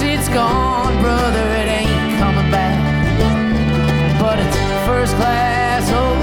it's gone, brother, it ain't coming back. But it's first class. Oh,